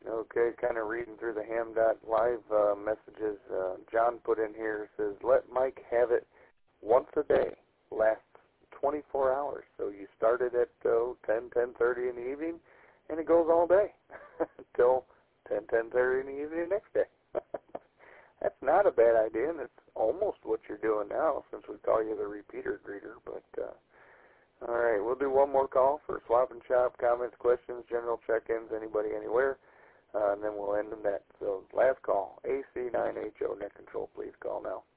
Okay, kind of reading through the ham.live messages. John put in here, says, let Mike have it once a day, lasts 24 hours. So you start it at 10:30 in the evening, and it goes all day until 10:30 in the evening the next day. That's not a bad idea, and it's almost what you're doing now since we call you the repeater greeter. But all right, we'll do one more call for swap and shop, comments, questions, general check-ins, anybody, anywhere, and then we'll end the net. So last call, AC9HO, net control, please call now.